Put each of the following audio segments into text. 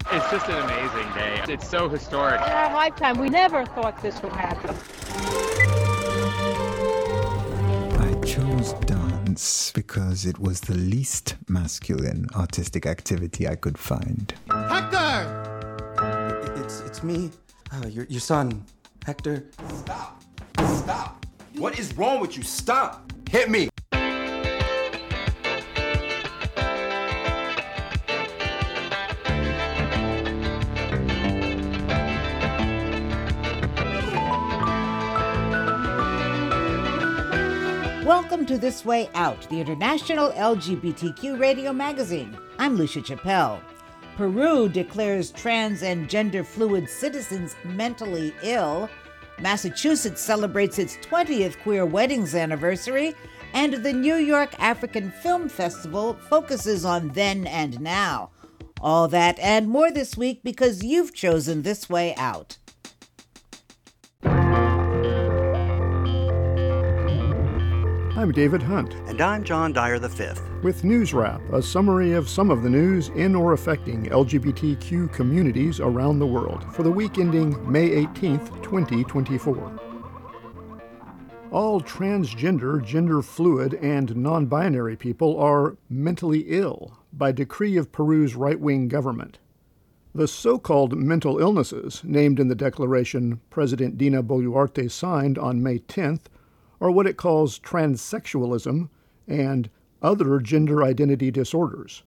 It's just an amazing day. It's so historic. In our lifetime, we never thought this would happen. I chose dance because it was the least masculine artistic activity I could find. Hector! It's me, your son, Hector. Stop! Stop! What is wrong with you? Stop! Hit me! Welcome to This Way Out, the international LGBTQ radio magazine. I'm Lucia Chappelle. Peru declares trans and gender fluid citizens mentally ill. Massachusetts celebrates its 20th Queer Weddings anniversary, and the New York African Film Festival focuses on then and now. All that and more this week because you've chosen This Way Out. I'm David Hunt. And I'm John Dyer V. With News Wrap, a summary of some of the news in or affecting LGBTQ communities around the world for the week ending May 18th, 2024. All transgender, gender fluid, and non-binary people are mentally ill by decree of Peru's right-wing government. The so-called mental illnesses named in the declaration President Dina Boluarte signed on May 10th are what it calls transsexualism and other gender identity disorders.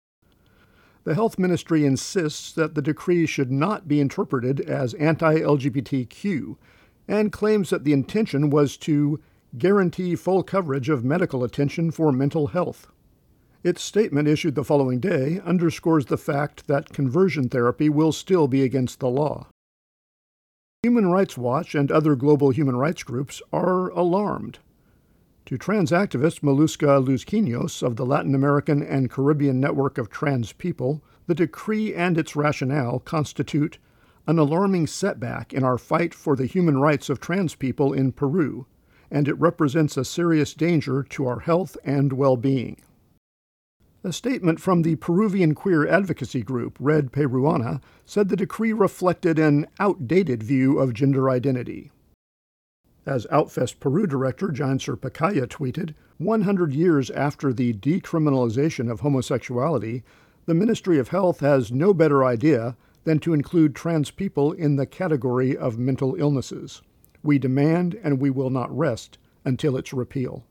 The health ministry insists that the decree should not be interpreted as anti-LGBTQ and claims that the intention was to guarantee full coverage of medical attention for mental health. Its statement issued the following day underscores the fact that conversion therapy will still be against the law. Human Rights Watch and other global human rights groups are alarmed. To trans activist Malusca Luzquinos of the Latin American and Caribbean Network of Trans People, the decree and its rationale constitute an alarming setback in our fight for the human rights of trans people in Peru, and it represents a serious danger to our health and well-being. A statement from the Peruvian queer advocacy group Red Peruana said the decree reflected an outdated view of gender identity. As Outfest Peru director Jainser Pacaya tweeted, 100 years after the decriminalization of homosexuality, the Ministry of Health has no better idea than to include trans people in the category of mental illnesses. We demand and we will not rest until its repeal.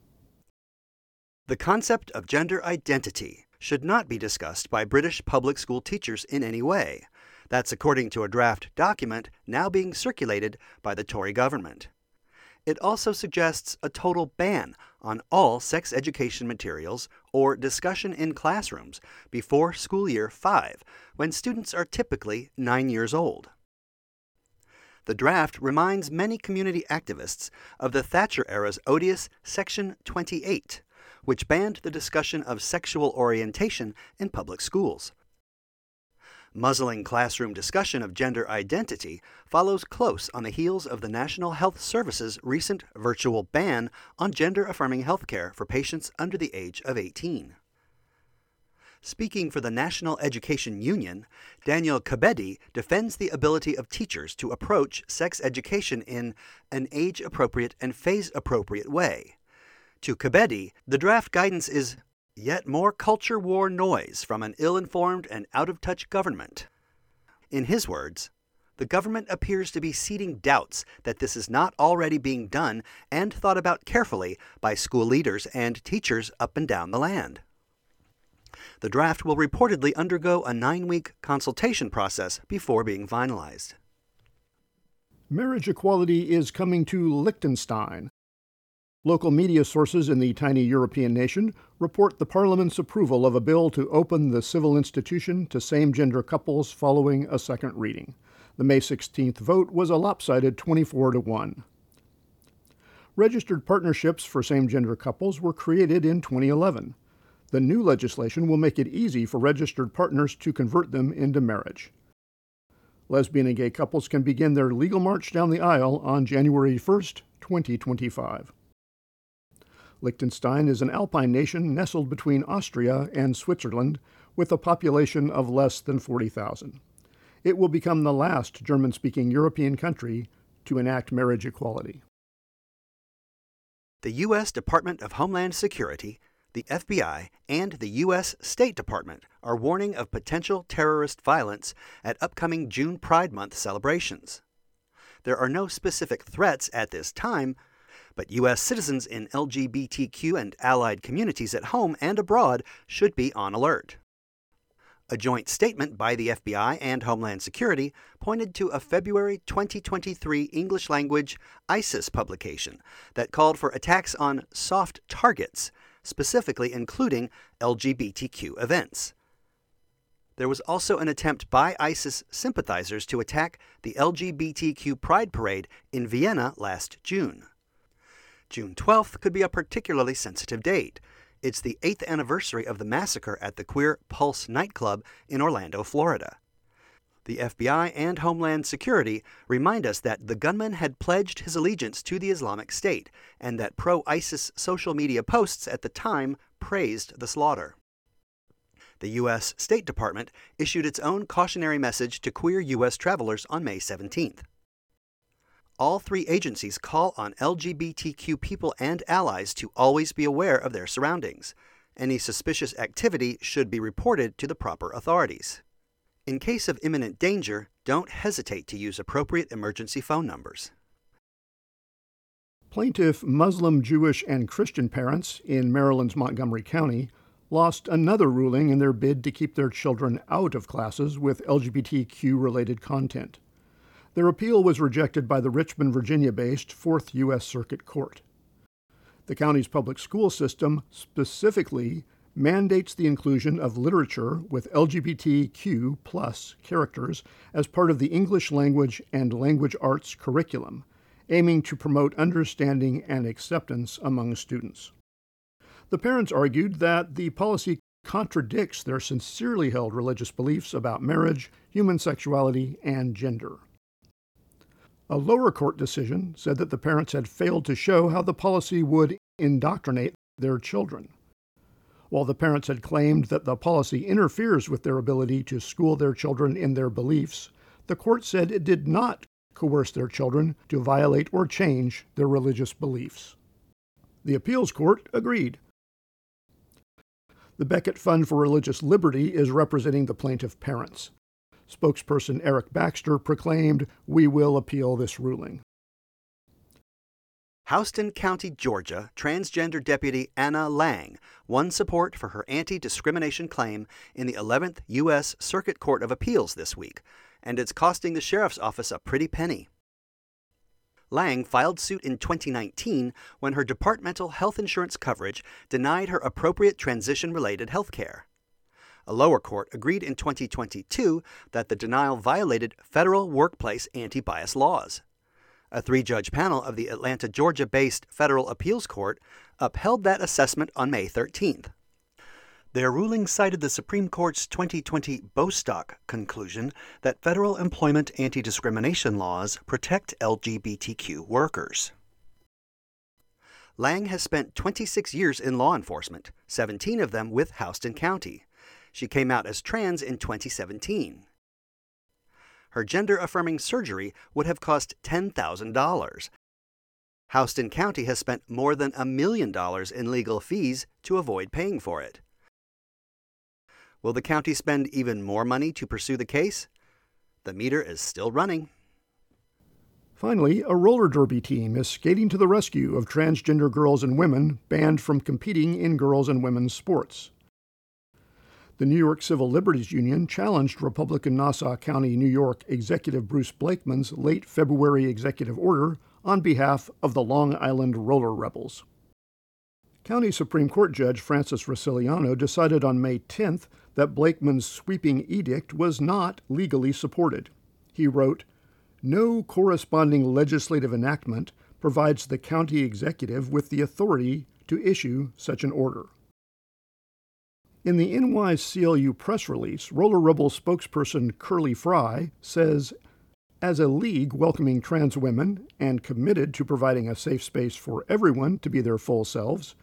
The concept of gender identity should not be discussed by British public school teachers in any way. That's according to a draft document now being circulated by the Tory government. It also suggests a total ban on all sex education materials or discussion in classrooms before school year 5, when students are typically 9 years old. The draft reminds many community activists of the Thatcher era's odious Section 28, which banned the discussion of sexual orientation in public schools. Muzzling classroom discussion of gender identity follows close on the heels of the National Health Service's recent virtual ban on gender-affirming healthcare for patients under the age of 18. Speaking for the National Education Union, Daniel Kabedi defends the ability of teachers to approach sex education in an age-appropriate and phase-appropriate way. To Kabedi, the draft guidance is yet more culture war noise from an ill-informed and out-of-touch government. In his words, the government appears to be seeding doubts that this is not already being done and thought about carefully by school leaders and teachers up and down the land. The draft will reportedly undergo a 9-week consultation process before being finalized. Marriage equality is coming to Liechtenstein. Local media sources in the tiny European nation report the Parliament's approval of a bill to open the civil institution to same-gender couples following a second reading. The May 16th vote was a lopsided 24-1. Registered partnerships for same-gender couples were created in 2011. The new legislation will make it easy for registered partners to convert them into marriage. Lesbian and gay couples can begin their legal march down the aisle on January 1st, 2025. Liechtenstein is an alpine nation nestled between Austria and Switzerland with a population of less than 40,000. it will become the last German-speaking European country to enact marriage equality. The U.S. Department of Homeland Security, the FBI, and the U.S. State Department are warning of potential terrorist violence at upcoming June Pride Month celebrations. There are no specific threats at this time, but U.S. citizens in LGBTQ and allied communities at home and abroad should be on alert. A joint statement by the FBI and Homeland Security pointed to a February 2023 English-language ISIS publication that called for attacks on soft targets, specifically including LGBTQ events. There was also an attempt by ISIS sympathizers to attack the LGBTQ Pride Parade in Vienna last June. June 12th could be a particularly sensitive date. It's the 8th anniversary of the massacre at the Queer Pulse nightclub in Orlando, Florida. The FBI and Homeland Security remind us that the gunman had pledged his allegiance to the Islamic State and that pro-ISIS social media posts at the time praised the slaughter. The U.S. State Department issued its own cautionary message to queer U.S. travelers on May 17th. All three agencies call on LGBTQ people and allies to always be aware of their surroundings. Any suspicious activity should be reported to the proper authorities. In case of imminent danger, don't hesitate to use appropriate emergency phone numbers. Plaintiff Muslim, Jewish, and Christian parents in Maryland's Montgomery County lost another ruling in their bid to keep their children out of classes with LGBTQ-related content. Their appeal was rejected by the Richmond, Virginia-based 4th U.S. Circuit Court. The county's public school system specifically mandates the inclusion of literature with LGBTQ plus characters as part of the English language and language arts curriculum, aiming to promote understanding and acceptance among students. The parents argued that the policy contradicts their sincerely held religious beliefs about marriage, human sexuality, and gender. A lower court decision said that the parents had failed to show how the policy would indoctrinate their children. While the parents had claimed that the policy interferes with their ability to school their children in their beliefs, the court said it did not coerce their children to violate or change their religious beliefs. The appeals court agreed. The Becket Fund for Religious Liberty is representing the plaintiff parents. Spokesperson Eric Baxter proclaimed, "We will appeal this ruling." Houston County, Georgia, transgender deputy Anna Lang won support for her anti-discrimination claim in the 11th U.S. Circuit Court of Appeals this week, and it's costing the sheriff's office a pretty penny. Lang filed suit in 2019 when her departmental health insurance coverage denied her appropriate transition-related health care. A lower court agreed in 2022 that the denial violated federal workplace anti-bias laws. A three-judge panel of the Atlanta, Georgia-based Federal Appeals Court upheld that assessment on May 13th. Their ruling cited the Supreme Court's 2020 Bostock conclusion that federal employment anti-discrimination laws protect LGBTQ workers. Lang has spent 26 years in law enforcement, 17 of them with Houston County. She came out as trans in 2017. Her gender-affirming surgery would have cost $10,000. Houston County has spent more than $1 million in legal fees to avoid paying for it. Will the county spend even more money to pursue the case? The meter is still running. Finally, a roller derby team is skating to the rescue of transgender girls and women banned from competing in girls' and women's sports. The New York Civil Liberties Union challenged Republican Nassau County, New York Executive Bruce Blakeman's late February executive order on behalf of the Long Island Roller Rebels. County Supreme Court Judge Francis Rossiliano decided on May 10th that Blakeman's sweeping edict was not legally supported. He wrote, "No corresponding legislative enactment provides the county executive with the authority to issue such an order." In the NYCLU press release, Roller Rebel spokesperson Curly Fry says, "As a league welcoming trans women and committed to providing a safe space for everyone to be their full selves,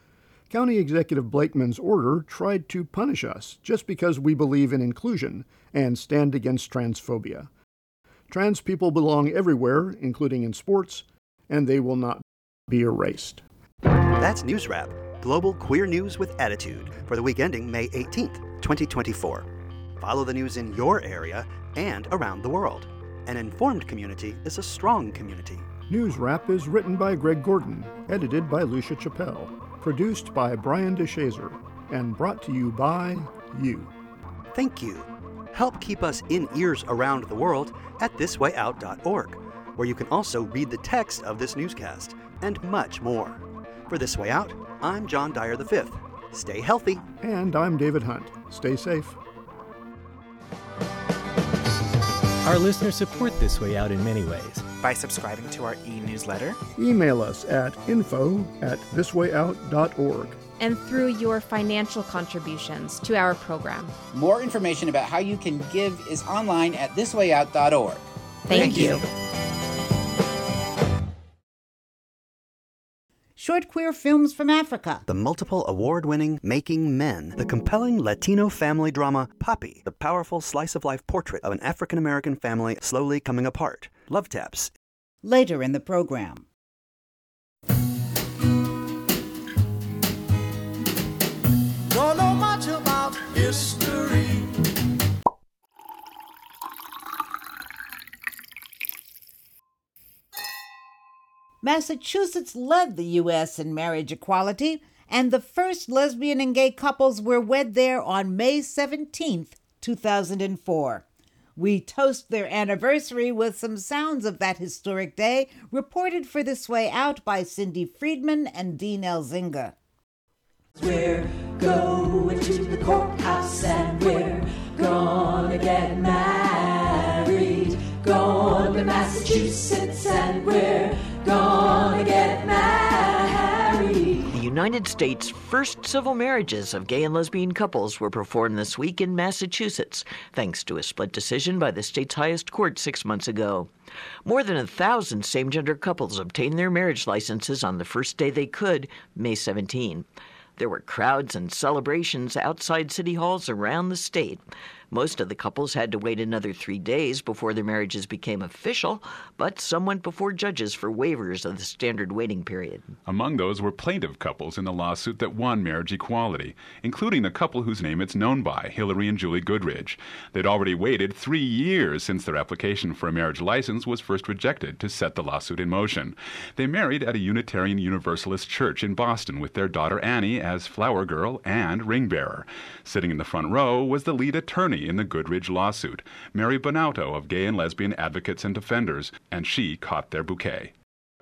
County Executive Blakeman's order tried to punish us just because we believe in inclusion and stand against transphobia. Trans people belong everywhere, including in sports, and they will not be erased. That's News Wrap, global queer news with attitude, for the week ending May 18th, 2024. Follow the news in your area and around the world. An informed community is a strong community. News Wrap is written by Greg Gordon, edited by Lucia Chappelle, produced by Brian DeShazer, and brought to you by you. Thank you. Help keep us in ears around the world at thiswayout.org, where you can also read the text of this newscast and much more. For This Way Out, I'm John Dyer V. Stay healthy. And I'm David Hunt. Stay safe. Our listeners support This Way Out in many ways. By subscribing to our e-newsletter. Email us at info@thiswayout.org. And through your financial contributions to our program. More information about how you can give is online at thiswayout.org. Thank you. Short queer films from Africa. The multiple award-winning Making Men, the compelling Latino family drama Papi, the powerful slice-of-life portrait of an African-American family slowly coming apart. Love Taps. Later in the program. Don't know much about history. Massachusetts led the U.S. in marriage equality, and the first lesbian and gay couples were wed there on May 17, 2004. We toast their anniversary with some sounds of that historic day, reported for This Way Out by Cindy Friedman and Dean Elzinga. We're going to the courthouse and we're gonna get married. Going to Massachusetts and we're gonna get married. The United States' first civil marriages of gay and lesbian couples were performed this week in Massachusetts, thanks to a split decision by the state's highest court 6 months ago. More than 1,000 same-gender couples obtained their marriage licenses on the first day they could, May 17. There were crowds and celebrations outside city halls around the state. Most of the couples had to wait another 3 days before their marriages became official, but some went before judges for waivers of the standard waiting period. Among those were plaintiff couples in the lawsuit that won marriage equality, including the couple whose name it's known by, Hillary and Julie Goodridge. They'd already waited 3 years since their application for a marriage license was first rejected to set the lawsuit in motion. They married at a Unitarian Universalist church in Boston with their daughter Annie as flower girl and ring bearer. Sitting in the front row was the lead attorney in the Goodridge lawsuit, Mary Bonauto of Gay and Lesbian Advocates and Defenders, and she caught their bouquet.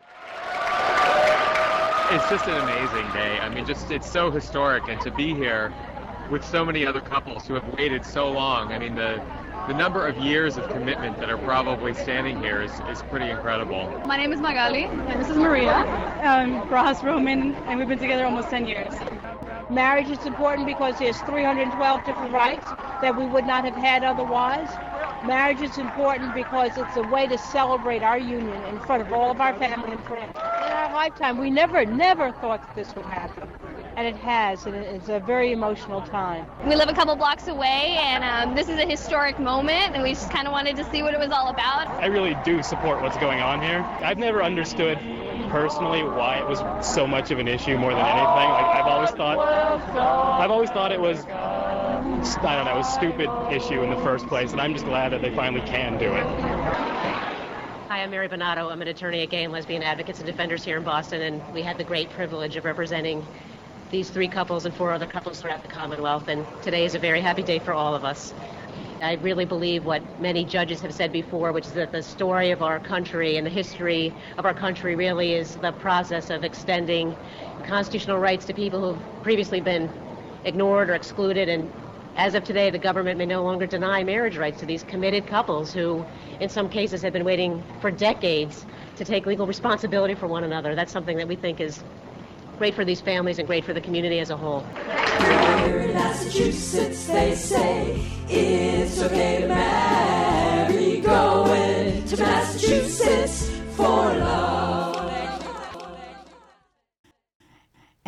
It's just an amazing day. I mean, it's so historic, and to be here with so many other couples who have waited so long. I mean, the number of years of commitment that are probably standing here is pretty incredible. My name is Magali, and this is Maria. Ross Roman, and we've been together almost 10 years. Marriage is important because there's 312 different rights that we would not have had otherwise. Marriage is important because it's a way to celebrate our union in front of all of our family and friends. In our lifetime, we never thought that this would happen. And it has, and it's a very emotional time. We live a couple blocks away, and this is a historic moment, and we just kind of wanted to see what it was all about. I really do support what's going on here. I've never understood personally why it was so much of an issue more than anything. Like I've always thought it was, I don't know, a stupid issue in the first place, and I'm just glad that they finally can do it. Hi, I'm Mary Bonauto. I'm an attorney at Gay and Lesbian Advocates and Defenders here in Boston, and we had the great privilege of representing these 3 couples and 4 other couples throughout the Commonwealth, and today is a very happy day for all of us. I really believe what many judges have said before, which is that the story of our country and the history of our country really is the process of extending constitutional rights to people who've previously been ignored or excluded. And as of today, the government may no longer deny marriage rights to these committed couples who, in some cases, have been waiting for decades to take legal responsibility for one another. That's something that we think is great for these families and great for the community as a whole. Here in Massachusetts, they say it's okay to marry. Going to Massachusetts for love. An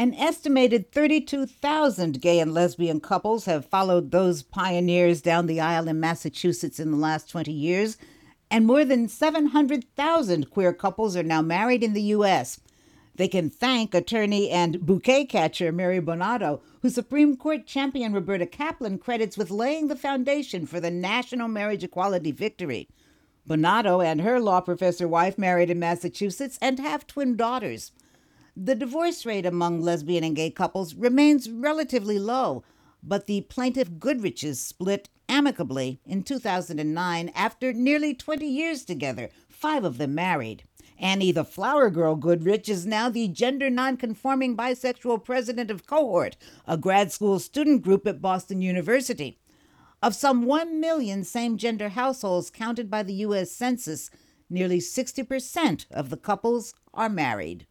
An estimated 32,000 gay and lesbian couples have followed those pioneers down the aisle in Massachusetts in the last 20 years, and more than 700,000 queer couples are now married in the U.S. They can thank attorney and bouquet catcher Mary Bonato, who Supreme Court champion Roberta Kaplan credits with laying the foundation for the national marriage equality victory. Bonato and her law professor wife married in Massachusetts and have twin daughters. The divorce rate among lesbian and gay couples remains relatively low, but the plaintiff Goodriches split amicably in 2009 after nearly 20 years together, 5 of them married. Annie the Flower Girl Goodrich is now the gender nonconforming bisexual president of Cohort, a grad school student group at Boston University. Of some 1 million same-gender households counted by the U.S. Census, nearly 60% of the couples are married.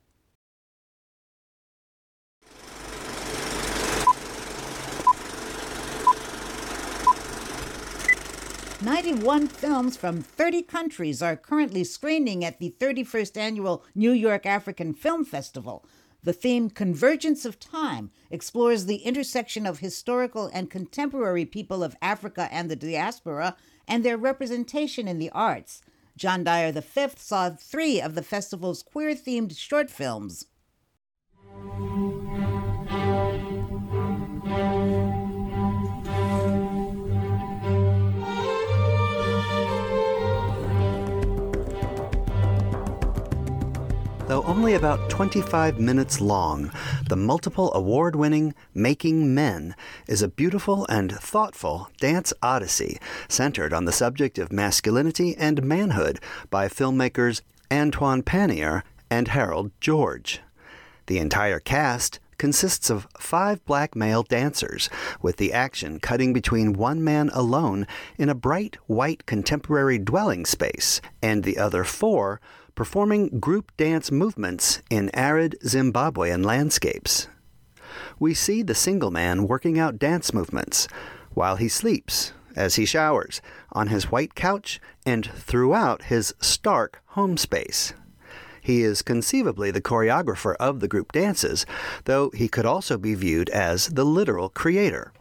91 films from 30 countries are currently screening at the 31st Annual New York African Film Festival. The theme Convergence of Time explores the intersection of historical and contemporary people of Africa and the diaspora and their representation in the arts. John Dyer V saw 3 of the festival's queer-themed short films. Though only about 25 minutes long, the multiple award-winning Making Men is a beautiful and thoughtful dance odyssey centered on the subject of masculinity and manhood by filmmakers Antoine Pannier and Harold George. The entire cast consists of 5 black male dancers, with the action cutting between one man alone in a bright white contemporary dwelling space, and the other 4 performing group dance movements in arid Zimbabwean landscapes. We see the single man working out dance movements while he sleeps, as he showers, on his white couch, and throughout his stark home space. He is conceivably the choreographer of the group dances, though he could also be viewed as the literal creator.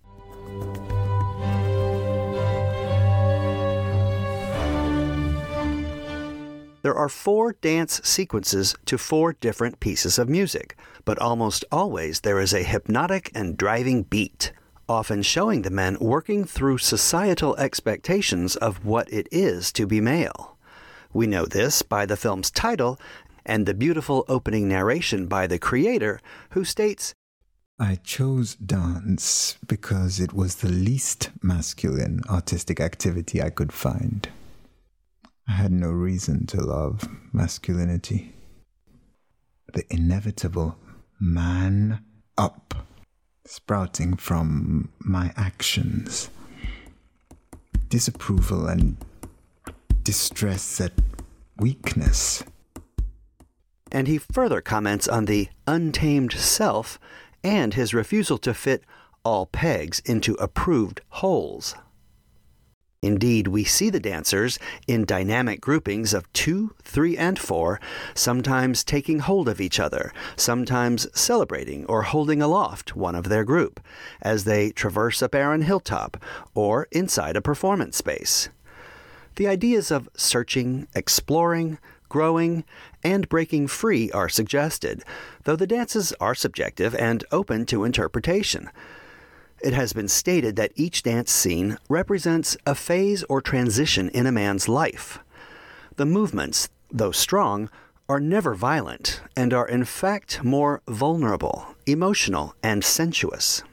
There are 4 dance sequences to 4 different pieces of music, but almost always there is a hypnotic and driving beat, often showing the men working through societal expectations of what it is to be male. We know this by the film's title and the beautiful opening narration by the creator, who states, I chose dance because it was the least masculine artistic activity I could find. I had no reason to love masculinity. The inevitable man up sprouting from my actions. Disapproval and distress at weakness. And he further comments on the untamed self and his refusal to fit all pegs into approved holes. Indeed, we see the dancers in dynamic groupings of 2, 3, and 4, sometimes taking hold of each other, sometimes celebrating or holding aloft one of their group, as they traverse a barren hilltop or inside a performance space. The ideas of searching, exploring, growing, and breaking free are suggested, though the dances are subjective and open to interpretation. It has been stated that each dance scene represents a phase or transition in a man's life. The movements, though strong, are never violent and are in fact more vulnerable, emotional, and sensuous.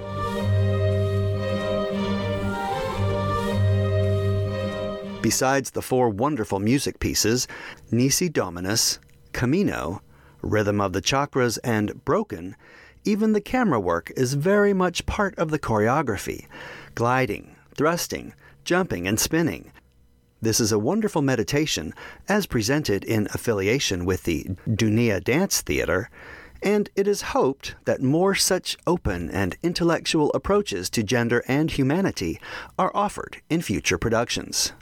Besides the 4 wonderful music pieces, Nisi Dominus, Camino, Rhythm of the Chakras, and Broken, even the camera work is very much part of the choreography, gliding, thrusting, jumping, and spinning. This is a wonderful meditation, as presented in affiliation with the Dunia Dance Theater, and it is hoped that more such open and intellectual approaches to gender and humanity are offered in future productions.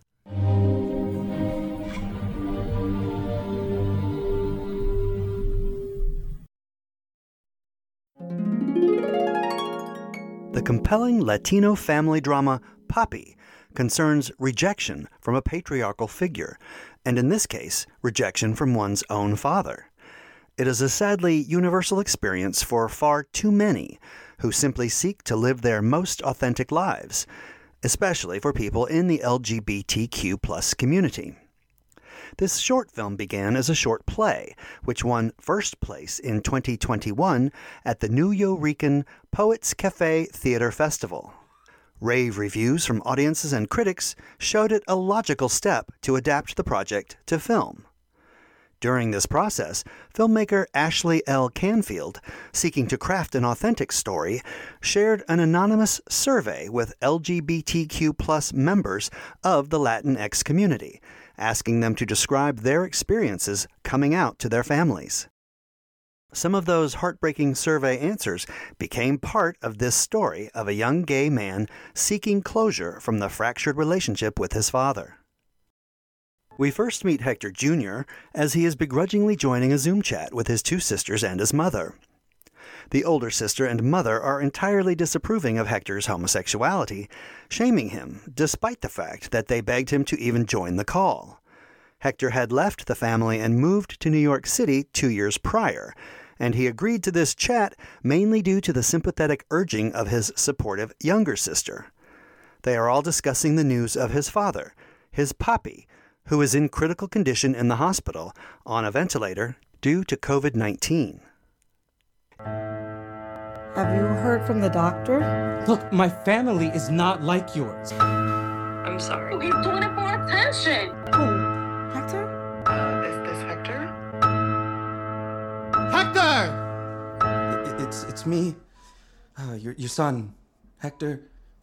The compelling Latino family drama Papi concerns rejection from a patriarchal figure, and in this case, rejection from one's own father. It is a sadly universal experience for far too many who simply seek to live their most authentic lives, especially for people in the LGBTQ+ community. This short film began as a short play, which won first place in 2021 at the Nuyorican Poets Cafe Theater Festival. Rave reviews from audiences and critics showed it a logical step to adapt the project to film. During this process, filmmaker Ashley L. Canfield, seeking to craft an authentic story, shared an anonymous survey with LGBTQ+ members of the Latinx community, asking them to describe their experiences coming out to their families. Some of those heartbreaking survey answers became part of this story of a young gay man seeking closure from the fractured relationship with his father. We first meet Hector Jr. as he is begrudgingly joining a Zoom chat with his two sisters and his mother. The older sister and mother are entirely disapproving of Hector's homosexuality, shaming him despite the fact that they begged him to even join the call. Hector had left the family and moved to New York City 2 years prior, and he agreed to this chat mainly due to the sympathetic urging of his supportive younger sister. They are all discussing the news of his father, his papi, who is in critical condition in the hospital on a ventilator due to COVID-19. Have you heard from the doctor? Look, my family is not like yours. I'm sorry. He's doing it for attention. Who? Hector? Is this Hector? Hector! It's me. Your son, Hector.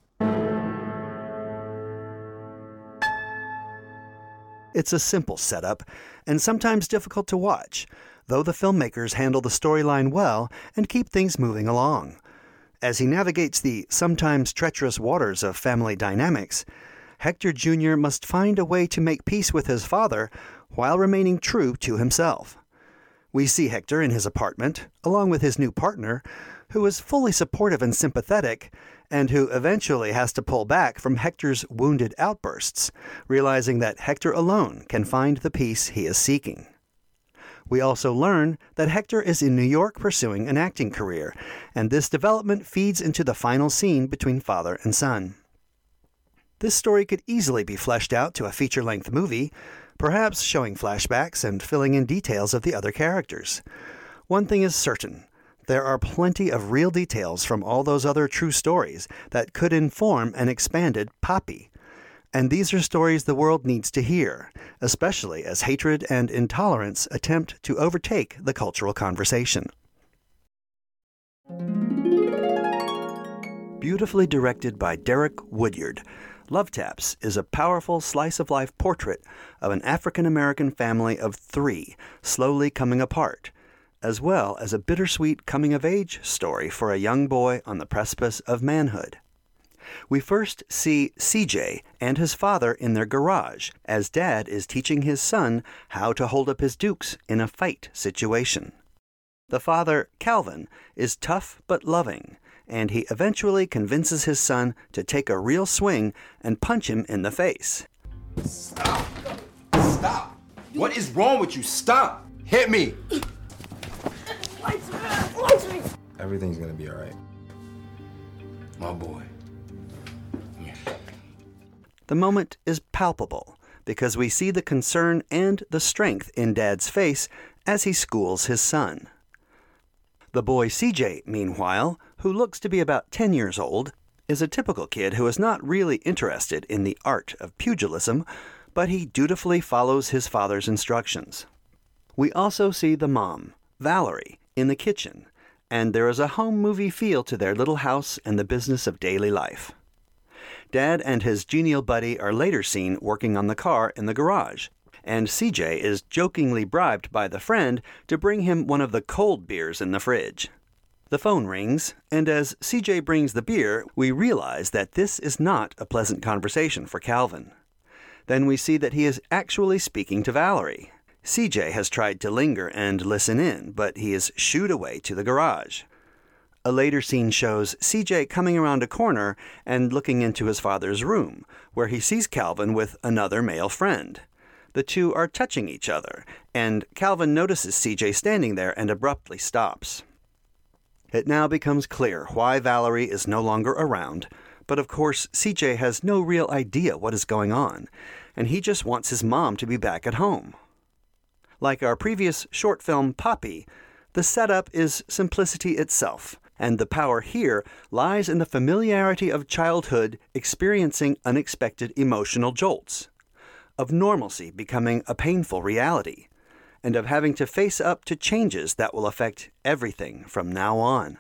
It's a simple setup, and sometimes difficult to watch, though the filmmakers handle the storyline well and keep things moving along. As he navigates the sometimes treacherous waters of family dynamics, Hector Jr. must find a way to make peace with his father while remaining true to himself. We see Hector in his apartment, along with his new partner, who is fully supportive and sympathetic, and who eventually has to pull back from Hector's wounded outbursts, realizing that Hector alone can find the peace he is seeking. We also learn that Hector is in New York pursuing an acting career, and this development feeds into the final scene between father and son. This story could easily be fleshed out to a feature-length movie, perhaps showing flashbacks and filling in details of the other characters. One thing is certain: there are plenty of real details from all those other true stories that could inform an expanded Papi. And these are stories the world needs to hear, especially as hatred and intolerance attempt to overtake the cultural conversation. Beautifully directed by Derek Woodyard, Love Taps is a powerful slice-of-life portrait of an African-American family of 3 slowly coming apart, as well as a bittersweet coming-of-age story for a young boy on the precipice of manhood. We first see CJ and his father in their garage as Dad is teaching his son how to hold up his dukes in a fight situation. The father, Calvin, is tough but loving, and he eventually convinces his son to take a real swing and punch him in the face. Stop! Stop! What is wrong with you? Stop! Hit me! Everything's gonna be alright. My boy. The moment is palpable because we see the concern and the strength in Dad's face as he schools his son. The boy CJ, meanwhile, who looks to be about 10 years old, is a typical kid who is not really interested in the art of pugilism, but he dutifully follows his father's instructions. We also see the mom, Valerie, in the kitchen, and there is a home movie feel to their little house and the business of daily life. Dad and his genial buddy are later seen working on the car in the garage, and CJ is jokingly bribed by the friend to bring him one of the cold beers in the fridge. The phone rings, and as CJ brings the beer, we realize that this is not a pleasant conversation for Calvin. Then we see that he is actually speaking to Valerie. CJ has tried to linger and listen in, but he is shooed away to the garage. A later scene shows CJ coming around a corner and looking into his father's room, where he sees Calvin with another male friend. The two are touching each other, and Calvin notices CJ standing there and abruptly stops. It now becomes clear why Valerie is no longer around, but of course CJ has no real idea what is going on, and he just wants his mom to be back at home. Like our previous short film Poppy, the setup is simplicity itself, and the power here lies in the familiarity of childhood experiencing unexpected emotional jolts, of normalcy becoming a painful reality, and of having to face up to changes that will affect everything from now on.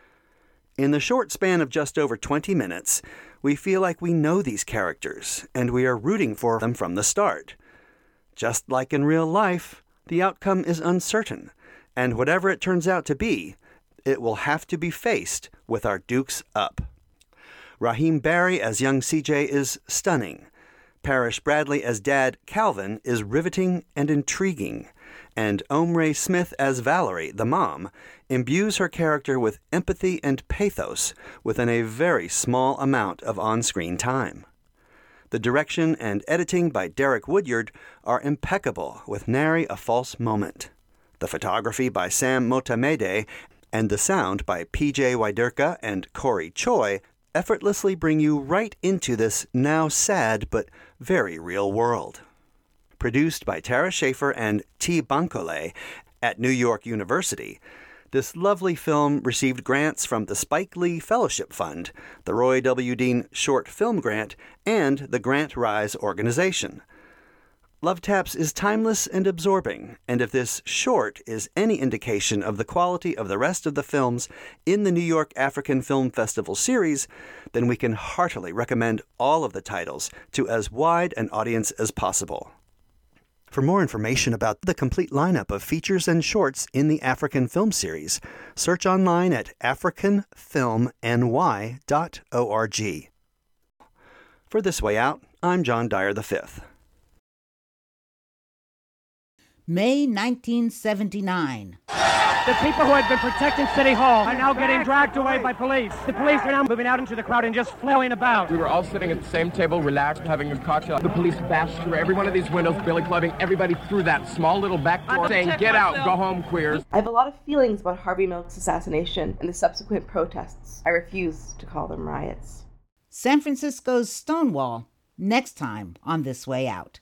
In the short span of just over 20 minutes, we feel like we know these characters, and we are rooting for them from the start. Just like in real life, the outcome is uncertain, and whatever it turns out to be, it will have to be faced with our dukes up. Raheem Barry as young CJ is stunning. Parrish Bradley as Dad Calvin is riveting and intriguing. And Omri Smith as Valerie, the mom, imbues her character with empathy and pathos within a very small amount of on-screen time. The direction and editing by Derek Woodyard are impeccable, with nary a false moment. The photography by Sam Motamede and the sound by P.J. Widerka and Corey Choi effortlessly bring you right into this now sad but very real world. Produced by Tara Schaefer and T. Bankole at New York University, this lovely film received grants from the Spike Lee Fellowship Fund, the Roy W. Dean Short Film Grant, and the Grant Rise Organization. Love Taps is timeless and absorbing, and if this short is any indication of the quality of the rest of the films in the New York African Film Festival series, then we can heartily recommend all of the titles to as wide an audience as possible. For more information about the complete lineup of features and shorts in the African Film series, search online at africanfilmny.org. For This Way Out, I'm John Dyer V. May 1979. The people who had been protecting City Hall are now getting dragged away by police. The police are now moving out into the crowd and just flailing about. We were all sitting at the same table, relaxed, having a cocktail. The police bashed through every one of these windows, billy clubbing everybody through that small little back door, saying, "Get out, go home, queers." I have a lot of feelings about Harvey Milk's assassination and the subsequent protests. I refuse to call them riots. San Francisco's Stonewall, next time on This Way Out.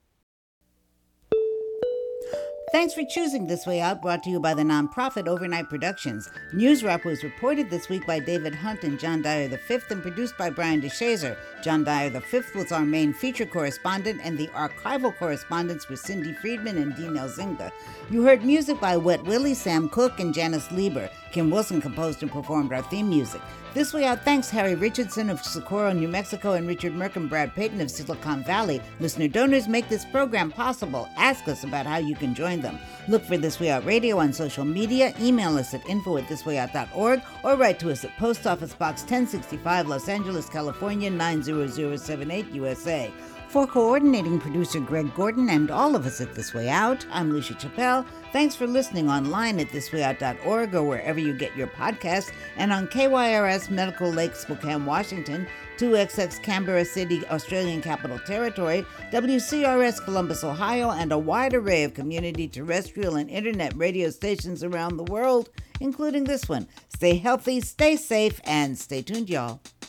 Thanks for choosing This Way Out, brought to you by the nonprofit Overnight Productions. News Wrap was reported this week by David Hunt and John Dyer V and produced by Brian DeShazer. John Dyer V was our main feature correspondent, and the archival correspondents were Cindy Friedman and Dean Elzinga. You heard music by Wet Willie, Sam Cooke, and Janice Lieber. Kim Wilson composed and performed our theme music. This Way Out thanks Harry Richardson of Socorro, New Mexico, and Richard Merck and Brad Payton of Silicon Valley. Listener donors make this program possible. Ask us about how you can join them. Look for This Way Out Radio on social media, email us at info@thiswayout.org, or write to us at Post Office Box 1065, Los Angeles, California, 90078, USA. For coordinating producer Greg Gordon and all of us at This Way Out, I'm Lucia Chappelle. Thanks for listening online at thiswayout.org or wherever you get your podcasts, and on KYRS Medical Lake, Spokane, Washington, 2XX Canberra City, Australian Capital Territory, WCRS Columbus, Ohio, and a wide array of community terrestrial and internet radio stations around the world, including this one. Stay healthy, stay safe, and stay tuned, y'all.